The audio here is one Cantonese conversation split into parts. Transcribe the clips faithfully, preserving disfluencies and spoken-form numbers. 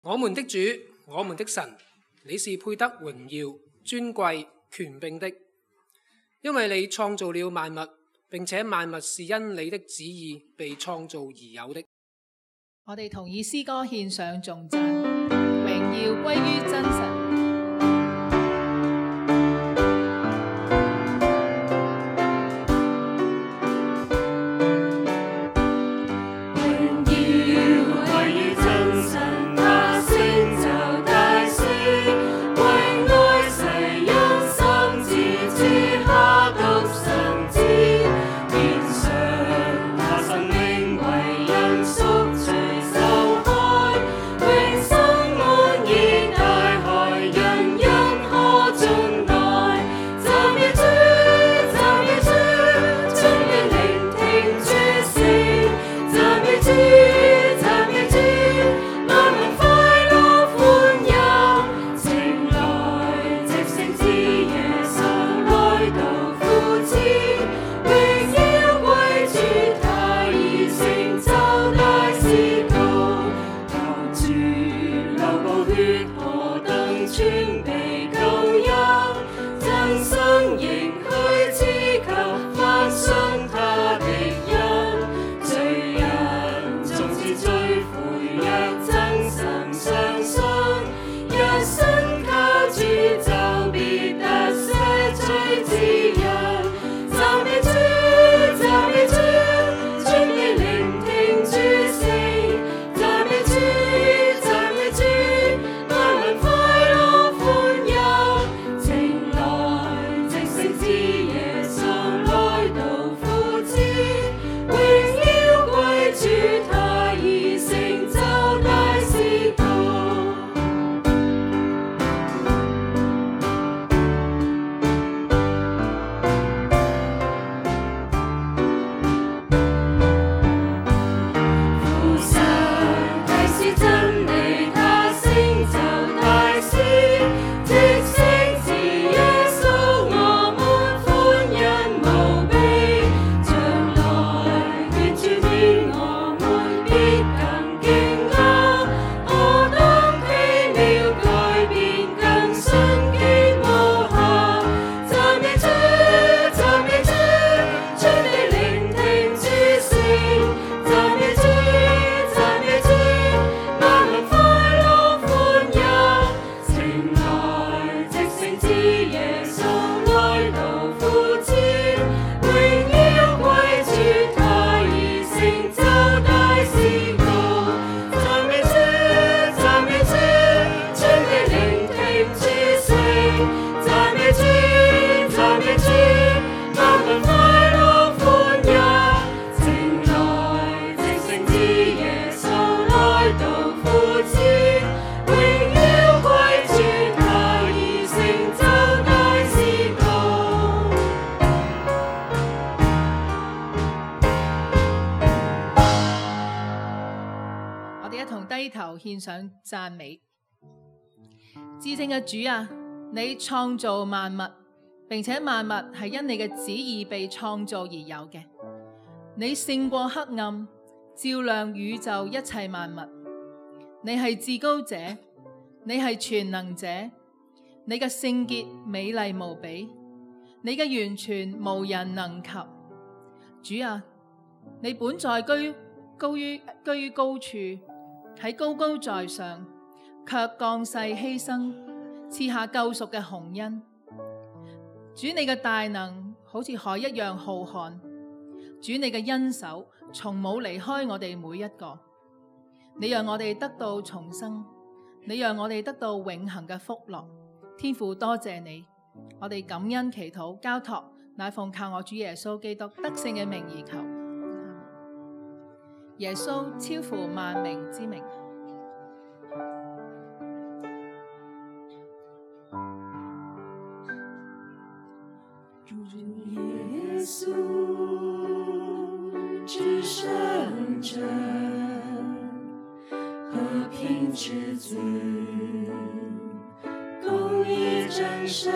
我們的主，我們的神，你是配得榮耀、尊貴、權柄的，因為你創造了萬物，並且萬物是因你的旨意被創造而有的。 我哋同以詩歌獻上頌讚，榮耀歸於真神。獻上讚美。至聖嘅主啊，你創造萬物，並且萬物係因你嘅旨意被創造而有嘅。你勝過黑暗，照亮宇宙一切萬物。你係至高者，你係全能者，你嘅聖潔美麗無比，你嘅完全無人能及。主啊，你本在居高於居於高處，喺高高在上，卻降世犧牲，賜下救贖嘅洪恩。主，你嘅大能好似海一樣浩瀚，主，你嘅恩手從冇離開我哋每一個。你讓我哋得到重生，你讓我哋得到永恆嘅福樂。天父，多謝你，我哋感恩祈禱交託，乃奉靠我主耶穌基督得勝嘅名而求。耶穌超乎萬名之名。 主耶穌至聖者，和平之子，公義真神，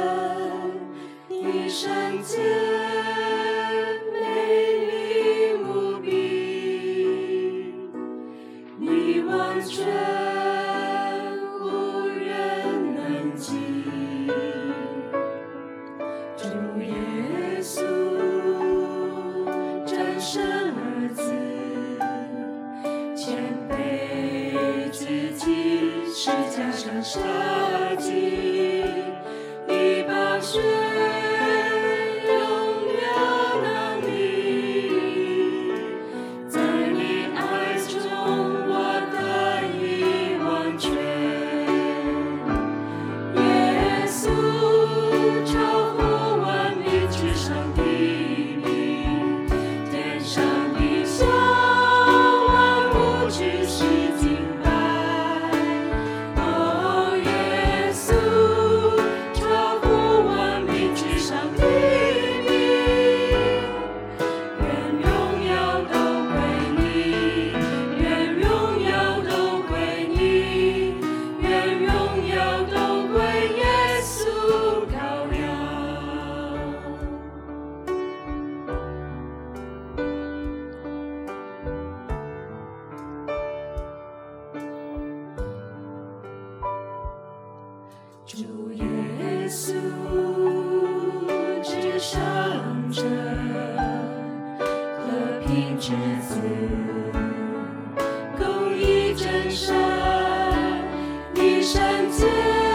你聖潔美麗無比，你完全十架上舍己，你宝血永远能力，在你爱中我得以完全。耶稣超乎万民之上的名，天上地下万物只是敬拜。哦，耶稣超乎万民之上的名，愿荣耀都归你，愿荣耀都归你，愿荣耀都归耶稣羔羊。主耶稣至上者，和平之子，公义真神，你圣洁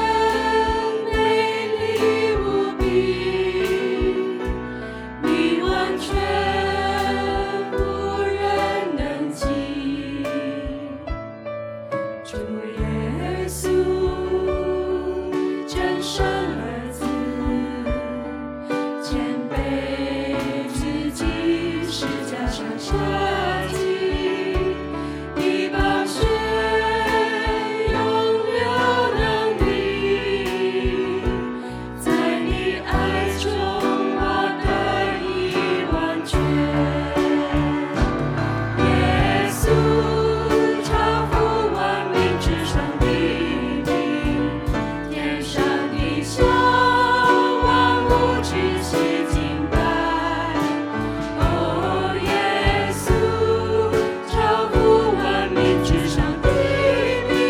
美丽无比，你完全无人能及。主耶稣真神儿子，谦卑自己，十架上舍己，你宝血永流能力，在你爱中我得以完全。耶稣超乎万民之上的名，天上地下万物只是敬拜。哦，耶稣超乎万民之上的名，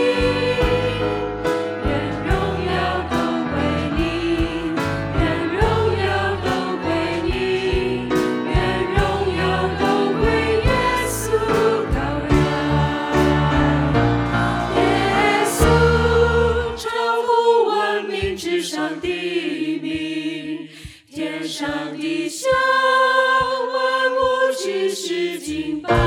愿荣耀都归你，愿荣耀都归你，愿荣耀都归耶稣羔羊。耶稣超乎万民之上的名，天上地下万物只是敬拜。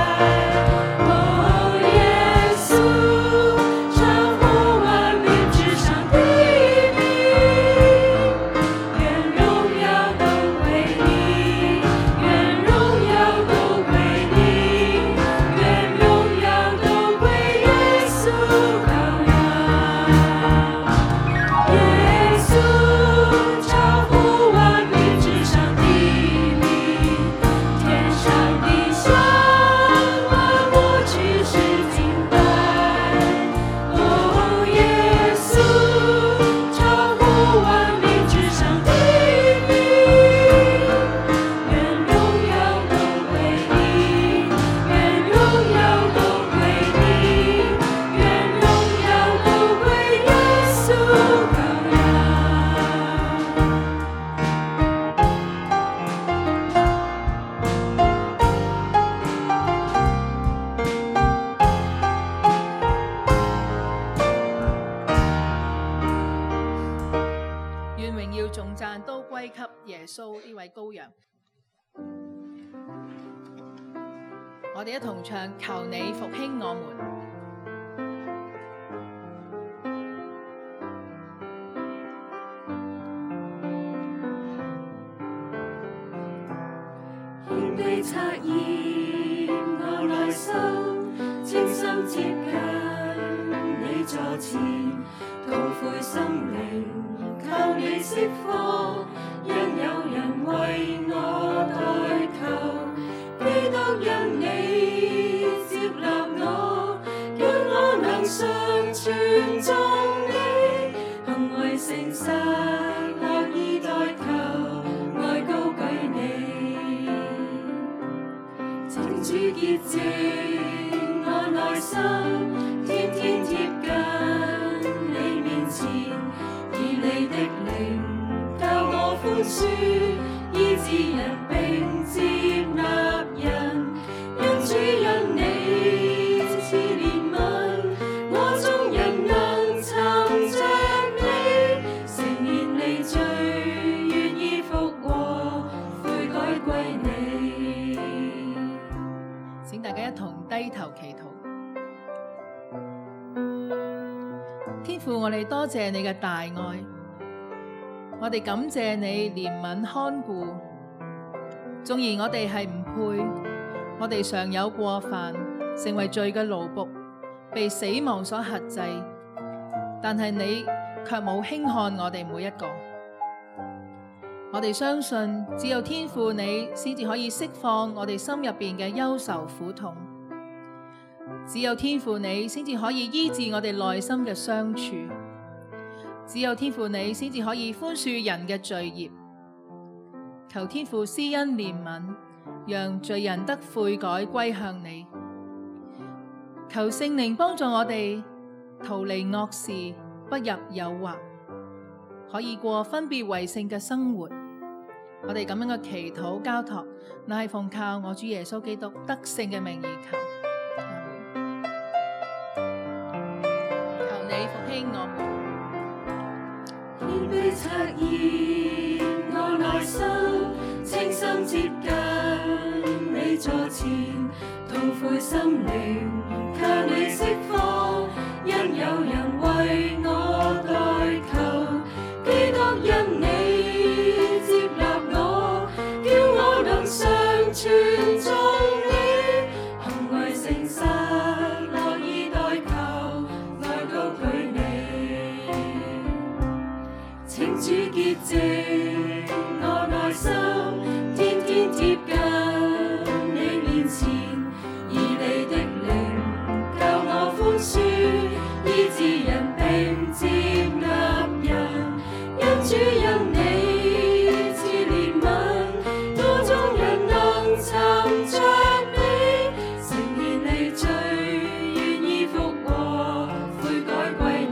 哦，耶稣超乎万民之上的名，愿荣耀都归你，愿荣耀都归你，愿荣耀都归耶稣羔羊。耶稣超乎万民之上的名，天上地下万物只是敬拜。哦，耶稣超乎万民之上的名，愿荣耀都归你，愿荣耀都归你，愿荣耀都归耶稣羔羊。 願榮耀頌讚都歸給耶穌呢位羔羊。我哋一同唱，求你復興我們。 謙卑察驗我內心，清心接近你座前，痛悔心靈靠你釋放，因有人為我代求，基督因你接納我，讓我能常存眾你，行為誠實樂意代求，愛高舉你。情主潔淨我內心，天天貼近你面前，以你的靈教我寬恕，醫治人並接納人，因主因你賜憐憫，我眾人啊天父，我哋多謝你嘅大愛，我哋感謝你憐憫看顧。縱然我哋係唔配，我哋常有過犯，成為罪嘅奴僕，被死亡所轄制，但係你卻冇輕看我哋每一個。我哋相信，只有天父你先至可以釋放我哋心入邊嘅憂愁苦痛，只有天父你先至可以醫治我哋內心嘅傷處，只有天父你先至可以寬恕人嘅罪孽。求天父施恩憐憫，讓罪人得悔改歸向你。求聖靈幫助我哋逃離惡事，不入誘惑，可以過分別為聖嘅生活。我哋咁樣嘅祈禱交託，乃係奉靠我主耶穌基督得勝嘅名而求。求你復興我們。 謙卑察驗我內心，清心接近你座前，痛悔心靈靠你釋放，因有人為我代求，基督因你接納我，叫我能常存眾你，行為誠實樂意代求，愛高舉你，請主潔淨我內心，天天貼近你面前，以你的靈教我寬恕，醫治人並接納人，因主因你賜憐憫，多種人能尋着你，承認你罪，願意復和，悔改歸你。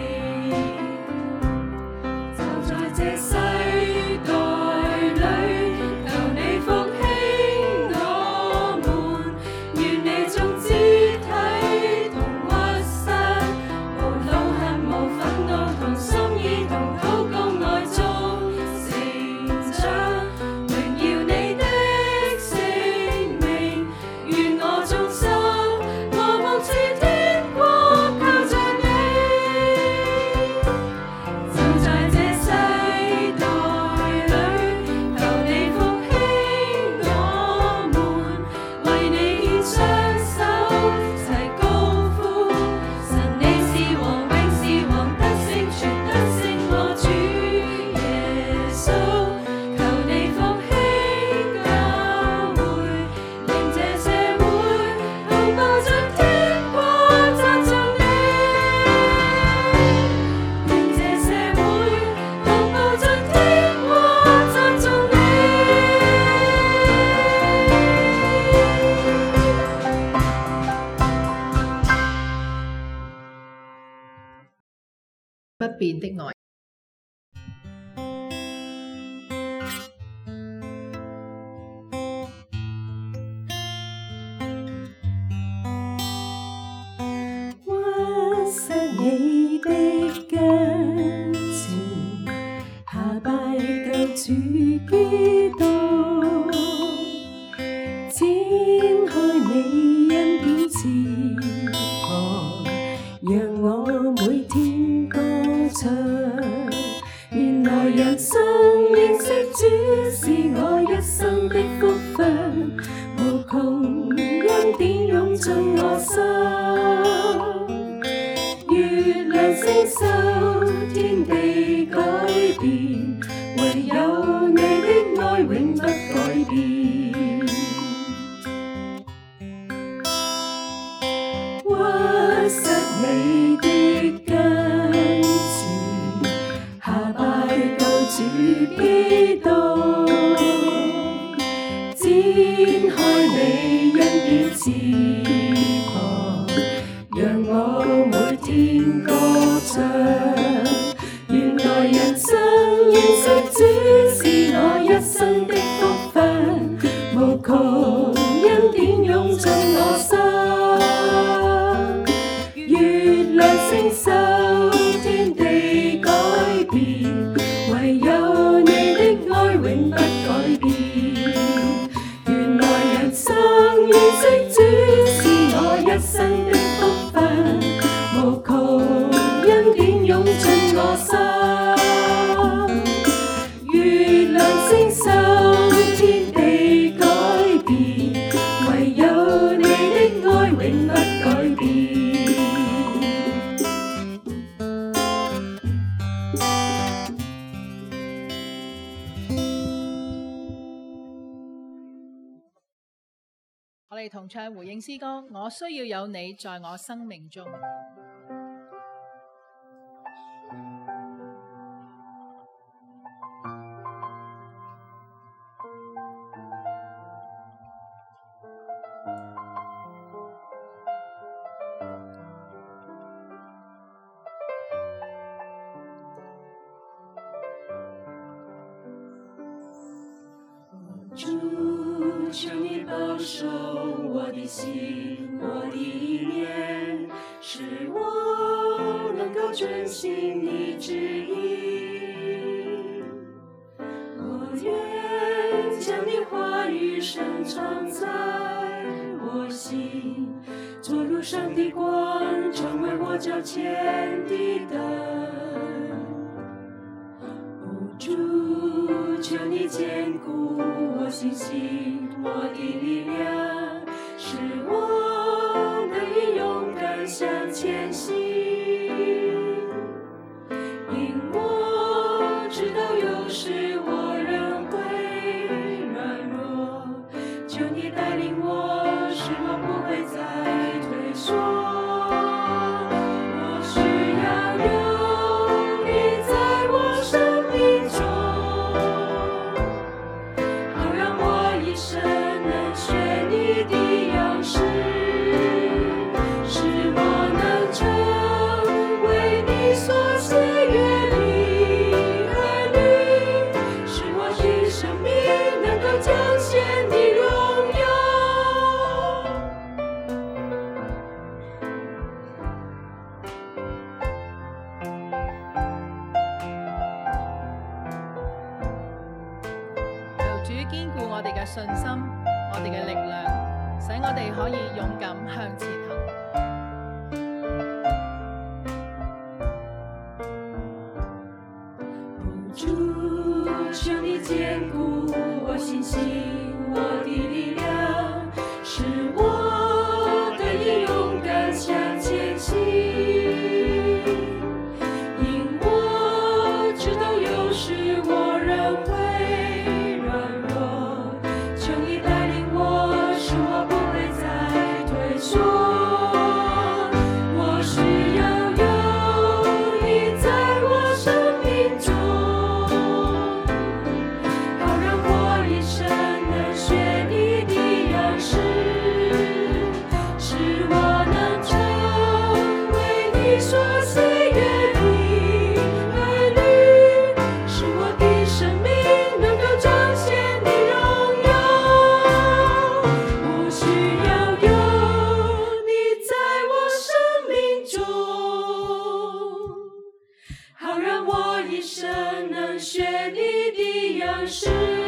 就在這世代裏，求你復興我們，願你眾肢體同屈膝，無怒恨無憤怒，同心意同禱告愛中成長，榮耀你的聖名，願我眾心和睦似天國靠着你。就在這世代裏，求你復興我們，為你獻雙手齊高呼，神你是王，永是王，得勝全得勝我主耶穌。求你復興教會，令這社會同步着天國讚頌你，令這社會同步着天國讚頌你。 不變的愛。 屈膝你的跟前，下拜救主基督，展開你恩典翅膀，讓我每天歌唱。原來人生認識主是我一生的福分，無窮恩典湧進我心。月亮星宿，天地改變，唯有你的愛永不改變。屈膝你的跟前，下拜救主基督，展開你恩典翅膀，讓我每天歌唱。原來人生認識主是我一生的福分，無窮恩典湧進我心。月亮星宿，天地改變，唯有你的愛永不改變。原來人生認識主是我一生的福分，無窮恩典哋同唱回應詩歌，我需要有你在我生命中。 主，求你保守我的心，我的意念，使我能够遵行你旨意。我愿将你话语深藏在我心，做路上的光，成为我脚前的灯。主，求你坚固我信心，我的力量，使我能以勇敢向前行。因我知道有时我仍会软弱，求你带领我，使我不会再退缩。我需要有你在我生命中，好让我一生能学你的样式，使我能成为你所喜悦的儿女，使我的生命能够彰显你荣耀。 求主堅固我哋嘅信心，我哋嘅力量，使我哋可以勇敢向前行。 主，求你坚固我信心，我的力量，使我得以勇敢向前行。因我知道有时我仍会软弱，求你带领我，使我不会再退缩。我需要有你在我生命中，好让我一生能学你的样式，使我能成为你所喜悦的儿女，使我的生命能够彰显你荣耀。我需要有你在我生命中，好让我一生能学你的样式。